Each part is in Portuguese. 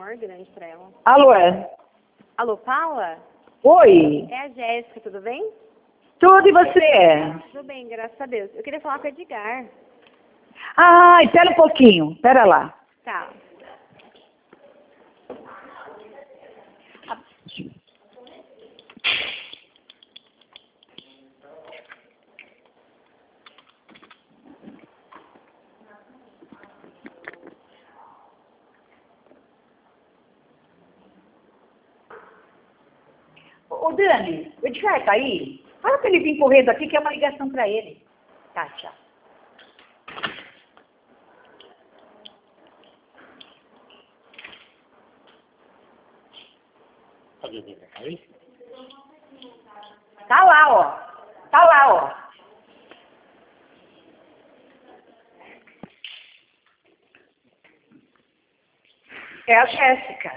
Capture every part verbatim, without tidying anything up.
maior grande pra ela. Alô, é? Alô, Paula? Oi. É a Jéssica, tudo bem? Tudo e você? Tudo bem, graças a Deus. Eu queria falar com o Edgar. Ah, espera um pouquinho. Espera lá. Tá. Ô, Dani, o Edgar tá aí? Fala pra ele vir correndo aqui que é uma ligação pra ele. Tá, tchau. Tá lá, ó. Tá lá, ó. É a Jéssica.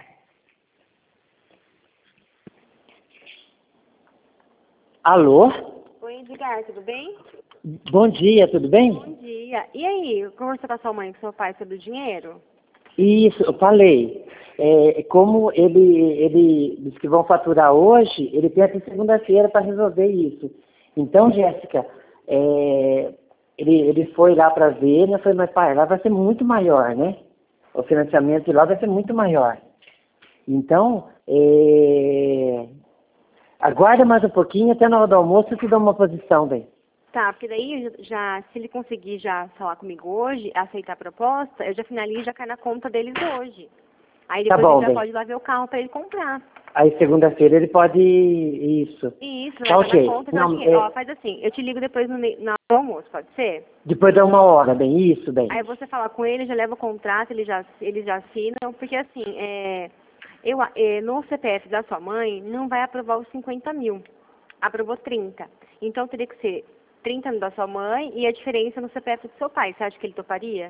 Alô? Oi, Edgar, tudo bem? Bom dia, tudo bem? Bom dia. E aí, conversou com a sua mãe e com seu pai sobre o dinheiro? Isso, eu falei. É, como ele, ele disse que vão faturar hoje, ele tem até segunda-feira para resolver isso. Então, Jéssica, é, ele, ele foi lá para ver, né? Foi, mas pai, lá vai ser muito maior, né? O financiamento de lá vai ser muito maior. Então, é, aguarda mais um pouquinho, até na hora do almoço eu te dou uma posição, bem. Tá, porque daí já, se ele conseguir já falar comigo hoje, aceitar a proposta, eu já finalizo e já cai na conta deles hoje. Aí Tá depois bom, ele já bem. pode ir lá ver o carro pra ele comprar. Aí segunda-feira ele pode isso. E isso, Tá vai estar na ok. conta já Não, dinheiro. é, Ó, faz assim, eu te ligo depois no, meio- na hora do almoço, pode ser? depois dá uma hora, bem, isso, bem. Aí você fala com ele, já leva o contrato, eles já, eles já assinam, porque assim, é, eu, é, no C P F da sua mãe não vai aprovar os cinquenta mil. Aprovou trinta. Então teria que ser trinta no da sua mãe e a diferença no C P F do seu pai. Você acha que ele toparia?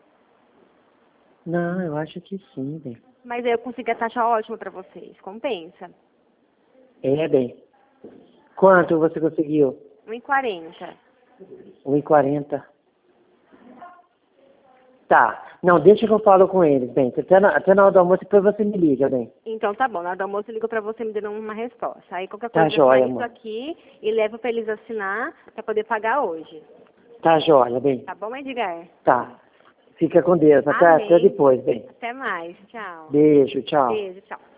Não, eu acho que sim, bem. Mas aí eu consigo a taxa ótima pra vocês. Compensa. É, bem. Quanto você conseguiu? um e quarenta. um e quarenta. Tá. Não, deixa que eu falo com eles, bem. Até na, até na hora do almoço, depois você me liga, bem. Então tá bom, na hora do almoço eu ligo pra você me dando uma resposta. Aí qualquer Tá coisa eu jóia, finalizo amor. aqui e levo pra eles assinar pra poder pagar hoje. Tá jóia, bem. Tá bom, Edgar? Tá. Fica com Deus. Até, até Amém. depois, bem. Até mais. Tchau. Beijo, tchau. Beijo, tchau.